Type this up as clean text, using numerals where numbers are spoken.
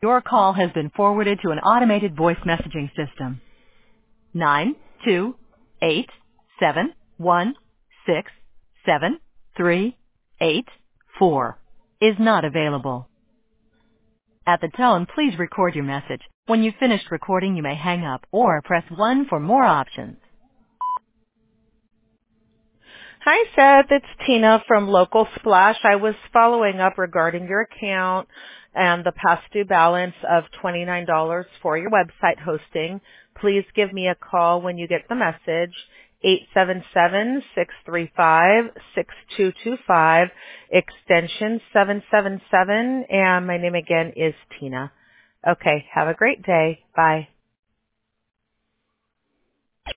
Your call has been forwarded to an automated voice messaging system. 928716738 is not available. At the tone, please record your message. When you've finished recording, you may hang up or press 1 for more options. Hi, Seth. It's Tina from Local Splash. I was following up regarding your account and the past due balance of $29 for your website hosting. Please give me a call when you get the message. 877-635-6225, extension 777, and my name again is Tina. Okay, have a great day. Bye.